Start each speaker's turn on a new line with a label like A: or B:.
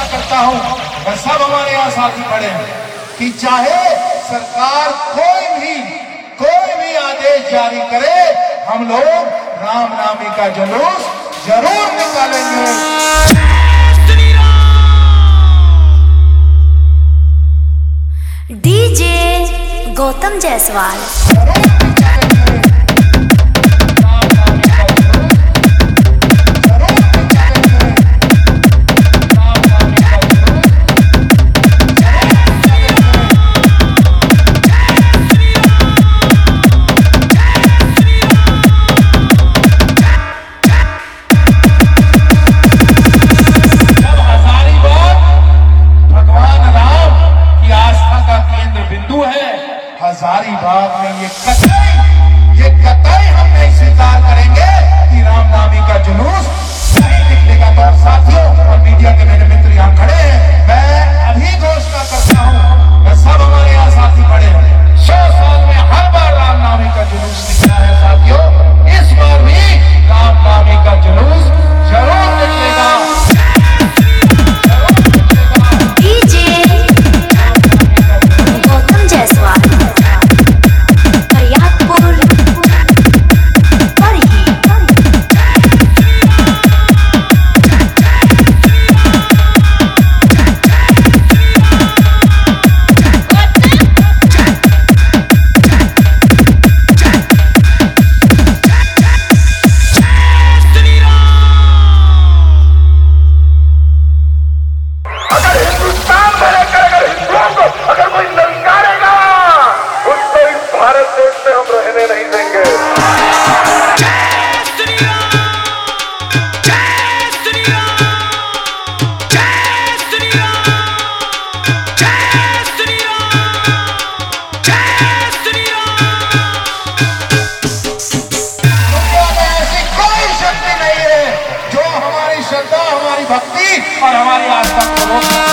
A: घोषणा करता हूं, मैं सब हमारे यहाँ साथी खड़े हैं कि चाहे सरकार कोई भी आदेश जारी करे, हम लोग रामनवमी का जुलूस जरूर निकालेंगे।
B: डीजे गौतम जायसवाल।
A: हजारीबाग में ये कतई हम नहीं स्वीकार करेंगे कि रामनवमी का जुलूस नहीं निकलेगा। तो साथियों और मीडिया के मेरे मित्र यहाँ खड़े हैं, मैं अभी घोषणा करता हूँ, मैं सब हमारे यहाँ साथी खड़े हैं, 100 साल में हर बार रामनवमी का जुलूस निकला है साथियों, इस बार भी रामनवमी का जुलूस जरूर निकलेगा। और हमारी आस्था को